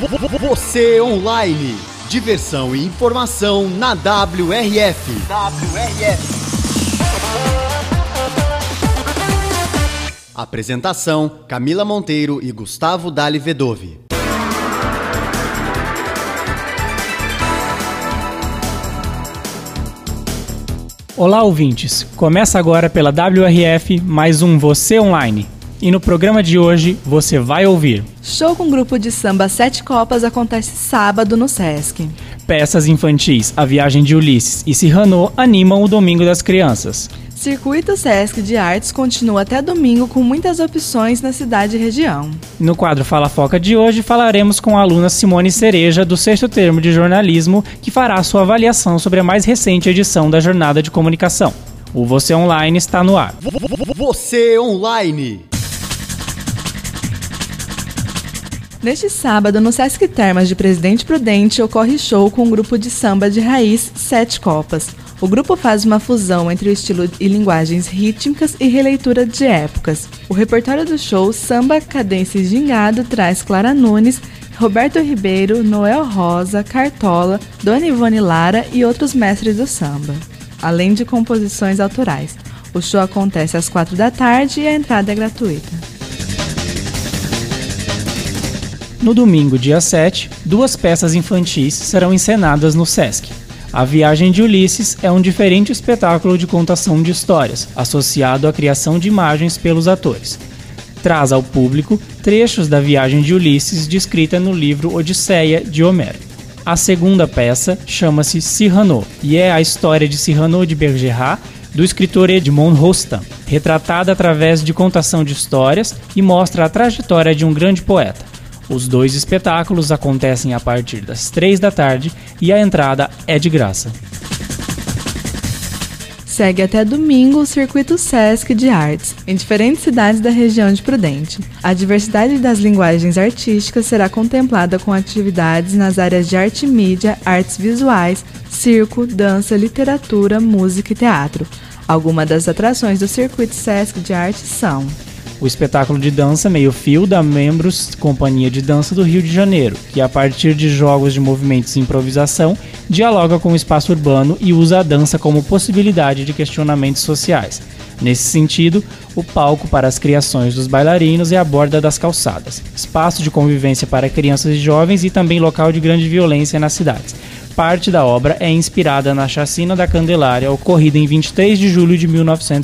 Você online. Diversão e informação na WRF. Apresentação: Camila Monteiro e Gustavo Dali Vedove. Olá, ouvintes! Começa agora pela WRF mais um Você Online. E no programa de hoje você vai ouvir: show com grupo de samba Sete Copas acontece sábado no Sesc. Peças infantis A Viagem de Ulisses e Cyrano animam o Domingo das Crianças. Circuito Sesc de Artes continua até domingo com muitas opções na cidade e região. No quadro Fala Foca de hoje falaremos com a aluna Simone Cereja do 6º termo de jornalismo, que fará sua avaliação sobre a mais recente edição da Jornada de Comunicação. O Você Online está no ar. Você Online. Neste sábado, no Sesc Termas de Presidente Prudente, ocorre show com um grupo de samba de raiz Sete Copas. O grupo faz uma fusão entre o estilo e linguagens rítmicas e releitura de épocas. O repertório do show Samba, Cadência e Gingado traz Clara Nunes, Roberto Ribeiro, Noel Rosa, Cartola, Dona Ivone Lara e outros mestres do samba, além de composições autorais. O show acontece às 4 da tarde e a entrada é gratuita. No domingo, dia 7, 2 peças infantis serão encenadas no Sesc. A Viagem de Ulisses é um diferente espetáculo de contação de histórias, associado à criação de imagens pelos atores. Traz ao público trechos da Viagem de Ulisses descrita no livro Odisseia, de Homero. A segunda peça chama-se Cyrano e é a história de Cyrano de Bergerac, do escritor Edmond Rostand, retratada através de contação de histórias e mostra a trajetória de um grande poeta. Os 2 espetáculos acontecem a partir das 3 da tarde e a entrada é de graça. Segue até domingo o Circuito Sesc de Artes, em diferentes cidades da região de Prudente. A diversidade das linguagens artísticas será contemplada com atividades nas áreas de arte e mídia, artes visuais, circo, dança, literatura, música e teatro. Algumas das atrações do Circuito Sesc de Artes são: o espetáculo de dança Meio Fio da Membros Companhia de Dança do Rio de Janeiro, que a partir de jogos de movimentos e improvisação, dialoga com o espaço urbano e usa a dança como possibilidade de questionamentos sociais. Nesse sentido, o palco para as criações dos bailarinos é a Borda das Calçadas, espaço de convivência para crianças e jovens e também local de grande violência nas cidades. Parte da obra é inspirada na Chacina da Candelária, ocorrida em 23 de julho de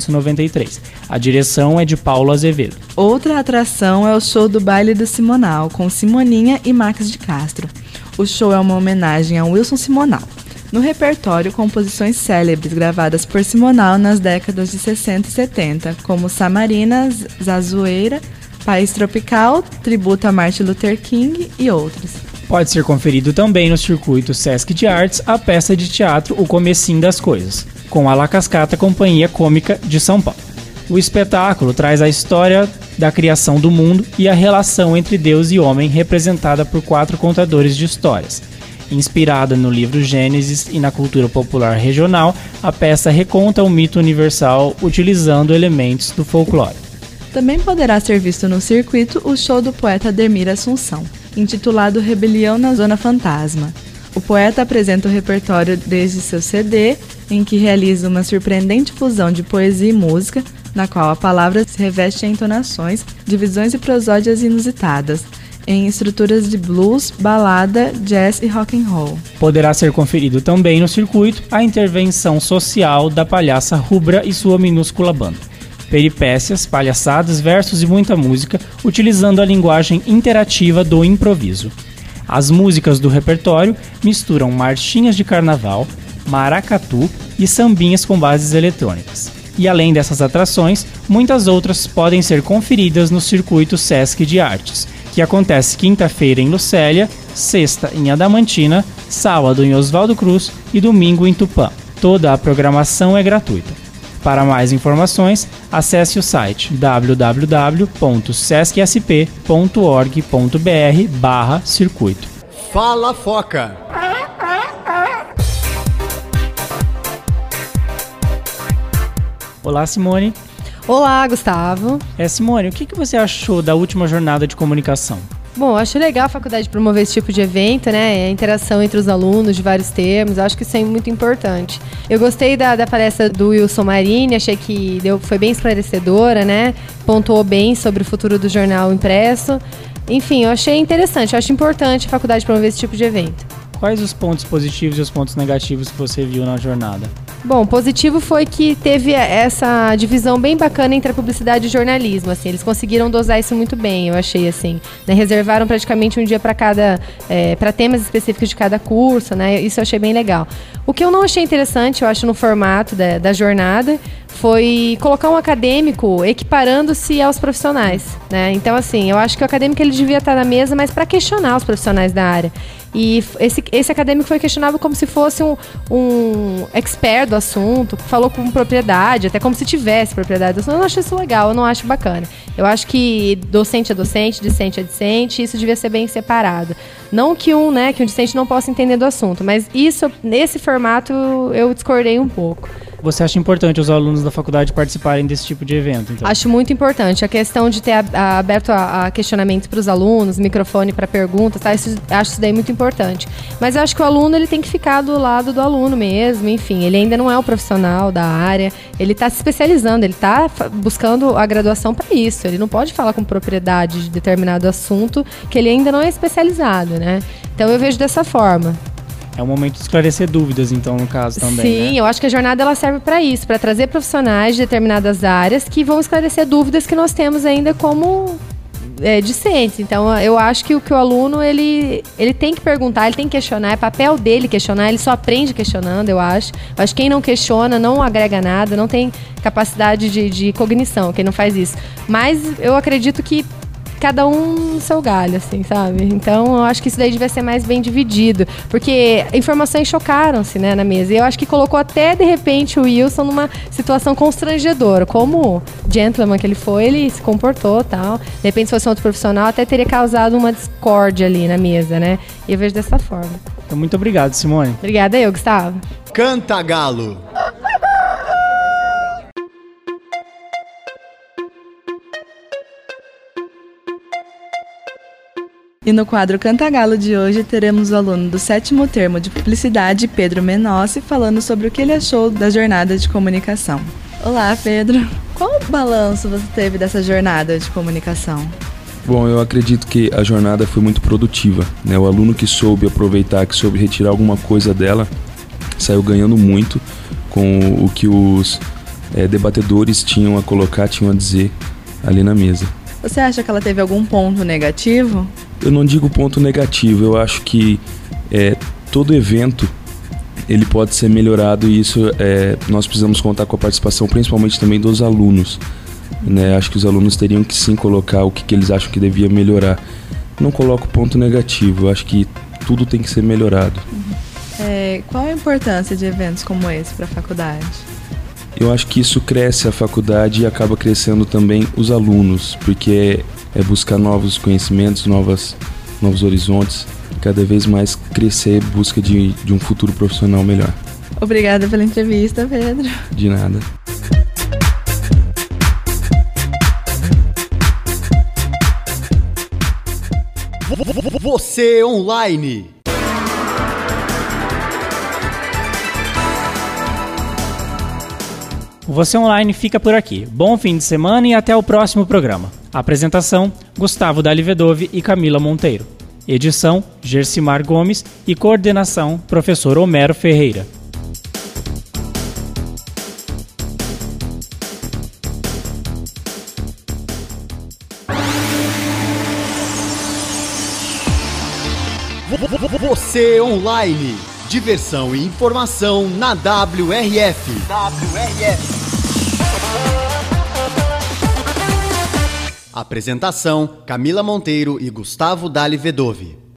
1993. A direção é de Paulo Azevedo. Outra atração é o show do Baile do Simonal, com Simoninha e Max de Castro. O show é uma homenagem a Wilson Simonal. No repertório, composições célebres gravadas por Simonal nas décadas de 60 e 70, como Samarina, Zazueira, País Tropical, Tributo a Martin Luther King e outros. Pode ser conferido também no Circuito Sesc de Artes a peça de teatro O Comecinho das Coisas, com a La Cascata Companhia Cômica de São Paulo. O espetáculo traz a história da criação do mundo e a relação entre Deus e homem, representada por 4 contadores de histórias. Inspirada no livro Gênesis e na cultura popular regional, a peça reconta o mito universal utilizando elementos do folclore. Também poderá ser visto no circuito o show do poeta Ademir Assunção, intitulado Rebelião na Zona Fantasma. O poeta apresenta o repertório desde seu CD, em que realiza uma surpreendente fusão de poesia e música, na qual a palavra se reveste em entonações, divisões e prosódias inusitadas, em estruturas de blues, balada, jazz e rock and roll. Poderá ser conferido também no circuito a intervenção social da palhaça Rubra e sua minúscula banda. Peripécias, palhaçadas, versos e muita música, utilizando a linguagem interativa do improviso. As músicas do repertório misturam marchinhas de carnaval, maracatu e sambinhas com bases eletrônicas. E além dessas atrações, muitas outras podem ser conferidas no Circuito Sesc de Artes, que acontece quinta-feira em Lucélia, sexta em Adamantina, sábado em Oswaldo Cruz e domingo em Tupã. Toda a programação é gratuita. Para mais informações, acesse o site www.sescsp.org.br/circuito. Fala Foca! Olá, Simone. Olá, Gustavo. Simone, o que você achou da última jornada de comunicação? Bom, eu acho legal a faculdade promover esse tipo de evento, né? A interação entre os alunos de vários termos, eu acho que isso é muito importante. Eu gostei da palestra do Wilson Marini, achei que foi bem esclarecedora, né? Pontuou bem sobre o futuro do jornal impresso. Enfim, eu achei interessante, eu acho importante a faculdade promover esse tipo de evento. Quais os pontos positivos e os pontos negativos que você viu na jornada? Bom, positivo foi que teve essa divisão bem bacana entre a publicidade e o jornalismo, assim, eles conseguiram dosar isso muito bem, eu achei, assim, né, reservaram praticamente um dia para para temas específicos de cada curso, né, isso eu achei bem legal. O que eu não achei interessante, eu acho, no formato da jornada, foi colocar um acadêmico equiparando-se aos profissionais, né, então, assim, eu acho que o acadêmico ele devia estar na mesa, mas para questionar os profissionais da área. E esse acadêmico foi questionado como se fosse um expert do assunto, falou com propriedade, até como se tivesse propriedade do assunto. Eu não acho isso legal, eu não acho bacana. Eu acho que docente é docente, discente é discente, isso devia ser bem separado. Não que um discente não possa entender do assunto, mas isso, nesse formato, eu discordei um pouco. Você acha importante os alunos da faculdade participarem desse tipo de evento, então? Acho muito importante. A questão de ter aberto a questionamentos para os alunos, microfone para perguntas, tá? Acho isso daí muito importante. Mas eu acho que o aluno ele tem que ficar do lado do aluno mesmo, enfim. Ele ainda não é o profissional da área, ele está se especializando, ele está buscando a graduação para isso. Ele não pode falar com propriedade de determinado assunto que ele ainda não é especializado, né? Então eu vejo dessa forma. É um momento de esclarecer dúvidas, então, no caso também. Sim, né? Eu acho que a jornada ela serve para isso, para trazer profissionais de determinadas áreas que vão esclarecer dúvidas que nós temos ainda como discentes. Então, eu acho que o aluno ele tem que perguntar, ele tem que questionar, é papel dele questionar, ele só aprende questionando, eu acho. Eu acho que quem não questiona não agrega nada, não tem capacidade de cognição, quem não faz isso. Mas eu acredito que cada um no seu galho, assim, sabe? Então, eu acho que isso daí devia ser mais bem dividido. Porque informações chocaram-se, né, na mesa. E eu acho que colocou até, de repente, o Wilson numa situação constrangedora. Como gentleman que ele foi, ele se comportou e tal. De repente, se fosse um outro profissional, até teria causado uma discórdia ali na mesa, né? E eu vejo dessa forma. Então, muito obrigado, Simone. Obrigada eu, Gustavo. Canta Galo. E no quadro Cantagalo de hoje teremos o aluno do 7º termo de Publicidade, Pedro Menossi, falando sobre o que ele achou da jornada de comunicação. Olá, Pedro. Qual balanço você teve dessa jornada de comunicação? Bom, eu acredito que a jornada foi muito produtiva, né? O aluno que soube aproveitar, que soube retirar alguma coisa dela, saiu ganhando muito com o que os debatedores tinham a colocar, tinham a dizer ali na mesa. Você acha que ela teve algum ponto negativo? Eu não digo ponto negativo, eu acho que todo evento ele pode ser melhorado e isso nós precisamos contar com a participação principalmente também dos alunos, né? Acho que os alunos teriam que sim colocar o que eles acham que devia melhorar. Não coloco ponto negativo, eu acho que tudo tem que ser melhorado. Qual a importância de eventos como esse para a faculdade? Eu acho que isso cresce a faculdade e acaba crescendo também os alunos, porque é buscar novos conhecimentos, novos horizontes, cada vez mais crescer em busca de um futuro profissional melhor. Obrigada pela entrevista, Pedro. De nada. Você online. O Você Online fica por aqui. Bom fim de semana e até o próximo programa. Apresentação: Gustavo Dalivedove e Camila Monteiro. Edição: Gersimar Gomes e coordenação: Professor Homero Ferreira. Você online. Diversão e informação na WRF. Apresentação: Camila Monteiro e Gustavo Dalivedove.